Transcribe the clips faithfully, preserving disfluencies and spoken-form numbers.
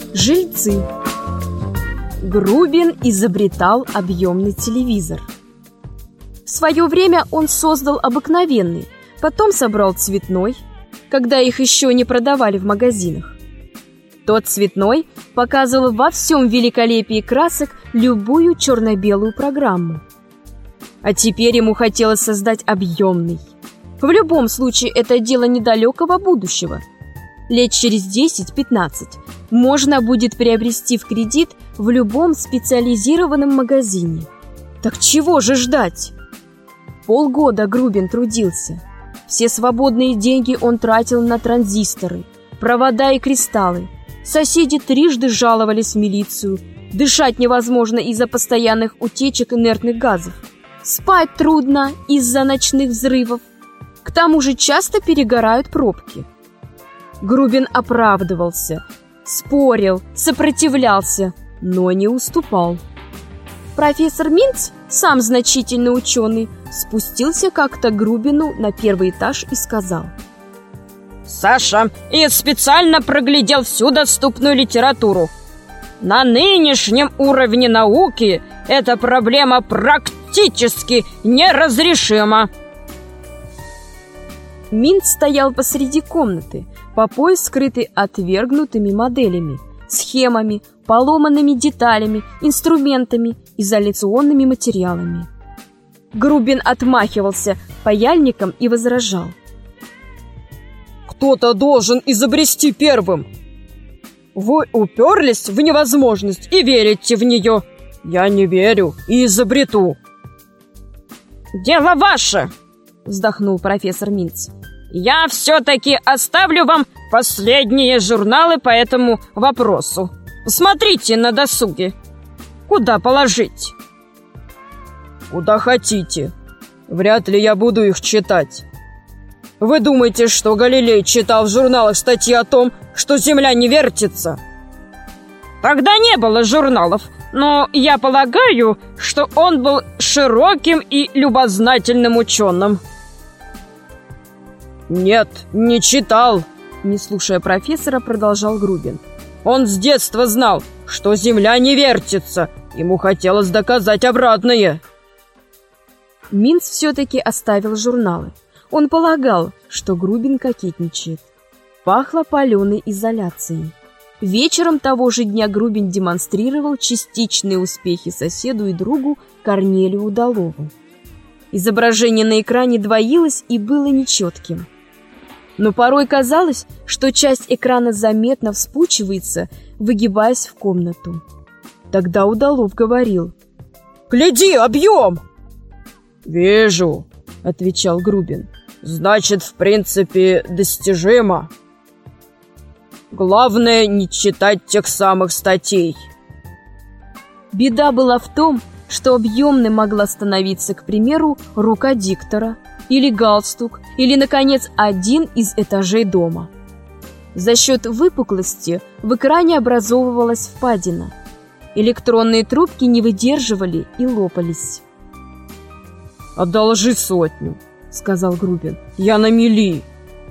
Жильцы. Грубин изобретал объемный телевизор. В свое время он создал обыкновенный, потом собрал цветной, когда их еще не продавали в магазинах. Тот цветной показывал во всем великолепии красок любую черно-белую программу. А теперь ему хотелось создать объемный. В любом случае, это дело недалекого будущего. Лет через десять-пятнадцать можно будет приобрести в кредит в любом специализированном магазине. Так чего же ждать? Полгода Грубин трудился. Все свободные деньги он тратил на транзисторы, провода и кристаллы. Соседи трижды жаловались в милицию. Дышать невозможно из-за постоянных утечек инертных газов. Спать трудно из-за ночных взрывов. К тому же часто перегорают пробки. Грубин оправдывался, спорил, сопротивлялся, но не уступал. Профессор Минц, сам значительный ученый, спустился как-то к Грубину на первый этаж и сказал: «Саша, я специально проглядел всю доступную литературу. На нынешнем уровне науки эта проблема практически неразрешима». Минц стоял посреди комнаты, по пояс скрытый отвергнутыми моделями, схемами, поломанными деталями, инструментами, изоляционными материалами. Грубин отмахивался паяльником и возражал: «Кто-то должен изобрести первым. Вы уперлись в невозможность и верите в нее. Я не верю и изобрету». «Дело ваше!» — вздохнул профессор Минц. «Я все-таки оставлю вам последние журналы по этому вопросу. Смотрите на досуге. Куда положить?» «Куда хотите. Вряд ли я буду их читать. Вы думаете, что Галилей читал в журналах статьи о том, что Земля не вертится?» «Тогда не было журналов, но я полагаю, что он был широким и любознательным ученым». «Нет, не читал», — не слушая профессора, продолжал Грубин. «Он с детства знал, что Земля не вертится. Ему хотелось доказать обратное». Минц все-таки оставил журналы. Он полагал, что Грубин кокетничает. Пахло паленой изоляцией. Вечером того же дня Грубин демонстрировал частичные успехи соседу и другу Корнелию Удалову. Изображение на экране двоилось и было нечетким. Но порой казалось, что часть экрана заметно вспучивается, выгибаясь в комнату. Тогда Удалов говорил: «Гляди, объем!» «Вижу», — отвечал Грубин. «Значит, в принципе, достижимо. Главное, не читать тех самых статей». Беда была в том, что объемной могла становиться, к примеру, рука диктора, или галстук, или, наконец, один из этажей дома. За счет выпуклости в экране образовывалась впадина. Электронные трубки не выдерживали и лопались. «Одолжи сотню», — сказал Грубин. «Я на мели».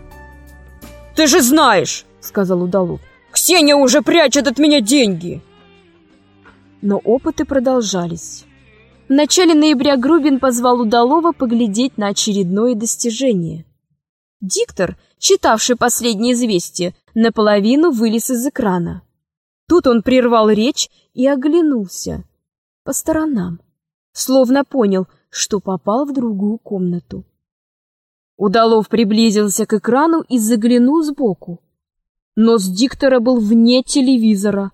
«Ты же знаешь», — сказал Удалов, «Ксения уже прячет от меня деньги». Но опыты продолжались. В начале ноября Грубин позвал Удалова поглядеть на очередное достижение. Диктор, читавший последнее известие, наполовину вылез из экрана. Тут он прервал речь и оглянулся по сторонам, словно понял, что попал в другую комнату. Удалов приблизился к экрану и заглянул сбоку. Нос диктора был вне телевизора.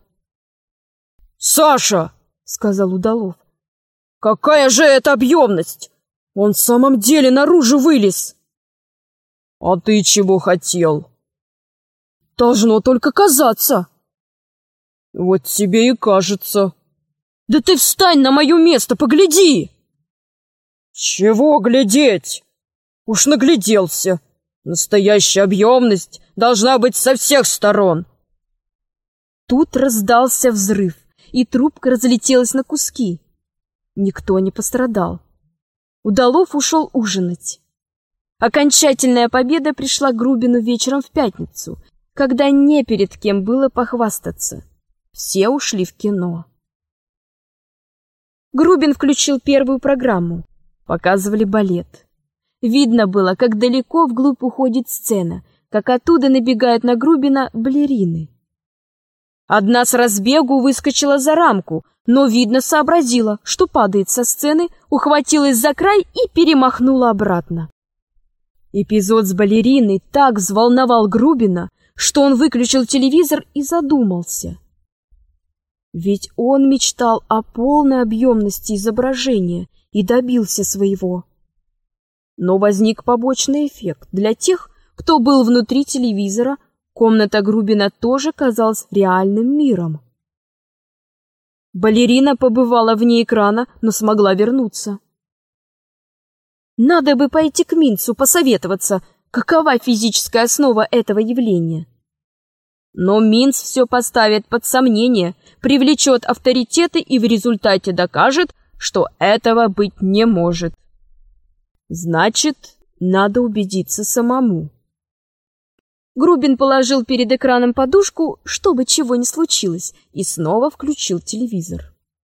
«Саша!» — сказал Удалов. «Какая же это объемность! Он в самом деле наружу вылез!» «А ты чего хотел?» «Должно только казаться!» «Вот тебе и кажется!» «Да ты встань на мое место, погляди!» «Чего глядеть? Уж нагляделся! Настоящая объемность должна быть со всех сторон!» Тут раздался взрыв, и трубка разлетелась на куски. Никто не пострадал. Удалов ушел ужинать. Окончательная победа пришла Грубину вечером в пятницу, когда не перед кем было похвастаться. Все ушли в кино. Грубин включил первую программу. Показывали балет. Видно было, как далеко вглубь уходит сцена, как оттуда набегают на Грубина балерины. Одна с разбегу выскочила за рамку, но, видно, сообразила, что падает со сцены, ухватилась за край и перемахнула обратно. Эпизод с балериной так взволновал Грубина, что он выключил телевизор и задумался. Ведь он мечтал о полной объемности изображения и добился своего. Но возник побочный эффект. Для тех, кто был внутри телевизора, комната Грубина тоже казалась реальным миром. Балерина побывала вне экрана, но смогла вернуться. Надо бы пойти к Минцу посоветоваться, какова физическая основа этого явления. Но Минц все поставит под сомнение, привлечет авторитеты и в результате докажет, что этого быть не может. Значит, надо убедиться самому. Грубин положил перед экраном подушку, чтобы чего не случилось, и снова включил телевизор.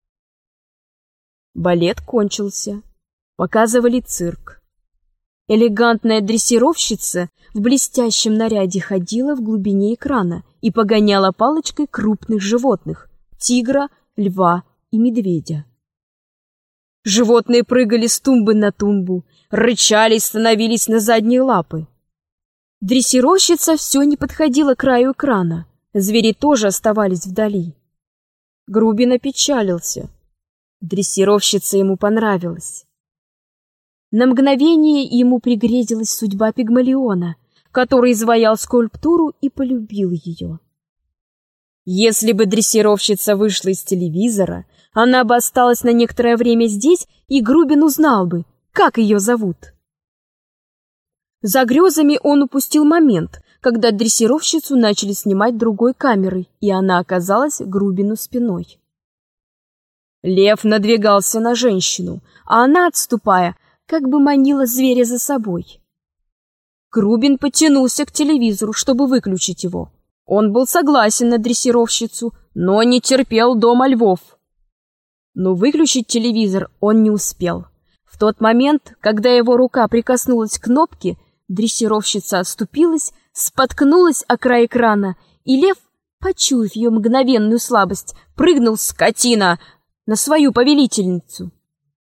Балет кончился. Показывали цирк. Элегантная дрессировщица в блестящем наряде ходила в глубине экрана и погоняла палочкой крупных животных — тигра, льва и медведя. Животные прыгали с тумбы на тумбу, рычали и становились на задние лапы. Дрессировщица все не подходила к краю экрана, звери тоже оставались вдали. Грубин опечалился. Дрессировщица ему понравилась. На мгновение ему пригрезилась судьба Пигмалиона, который изваял скульптуру и полюбил ее. Если бы дрессировщица вышла из телевизора, она бы осталась на некоторое время здесь, и Грубин узнал бы, как ее зовут. За грезами он упустил момент, когда дрессировщицу начали снимать другой камерой, и она оказалась к Грубину спиной. Лев надвигался на женщину, а она, отступая, как бы манила зверя за собой. Грубин потянулся к телевизору, чтобы выключить его. Он был согласен на дрессировщицу, но не терпел дома львов. Но выключить телевизор он не успел. В тот момент, когда его рука прикоснулась к кнопке, дрессировщица отступилась, споткнулась о край экрана, и лев, почуяв ее мгновенную слабость, прыгнул, скотина, на свою повелительницу.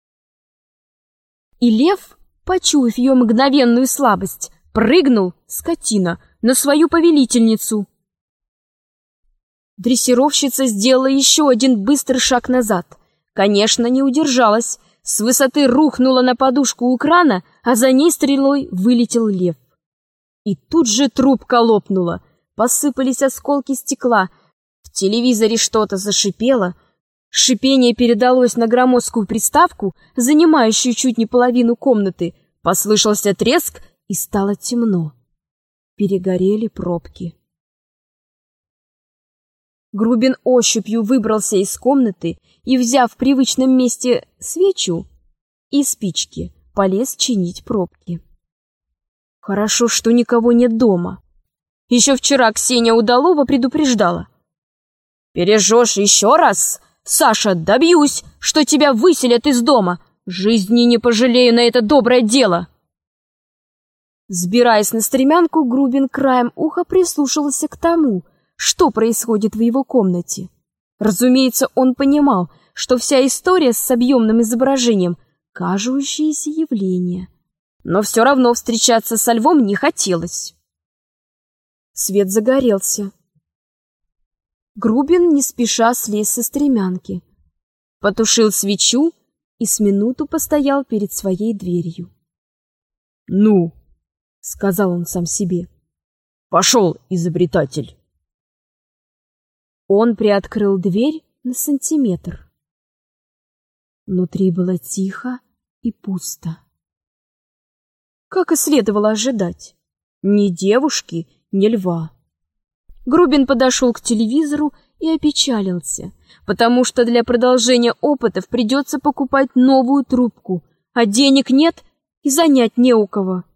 И лев, почуяв ее мгновенную слабость, прыгнул, скотина, на свою повелительницу. Дрессировщица сделала еще один быстрый шаг назад. Конечно, не удержалась. С высоты рухнула на подушку у крана, а за ней стрелой вылетел лев. И тут же трубка лопнула. Посыпались осколки стекла. В телевизоре что-то зашипело. Шипение передалось на громоздкую приставку, занимающую чуть не половину комнаты. Послышался треск, и стало темно. Перегорели пробки. Грубин ощупью выбрался из комнаты и, взяв в привычном месте свечу и спички, полез чинить пробки. Хорошо, что никого нет дома. Еще вчера Ксения Удалова предупреждала: «Пережжешь еще раз, Саша, добьюсь, что тебя выселят из дома. Жизни не пожалею на это доброе дело». Взбираясь на стремянку, Грубин краем уха прислушивался к тому, что происходит в его комнате. Разумеется, он понимал, что вся история с объемным изображением — кажущееся явление. Но все равно встречаться со львом не хотелось. Свет загорелся. Грубин не спеша слез со стремянки, потушил свечу и с минуту постоял перед своей дверью. «Ну», — сказал он сам себе, — «пошел, изобретатель». Он приоткрыл дверь на сантиметр. Внутри было тихо и пусто. Как и следовало ожидать, ни девушки, ни льва. Грубин подошел к телевизору и опечалился, потому что для продолжения опытов придется покупать новую трубку, а денег нет и занять не у кого.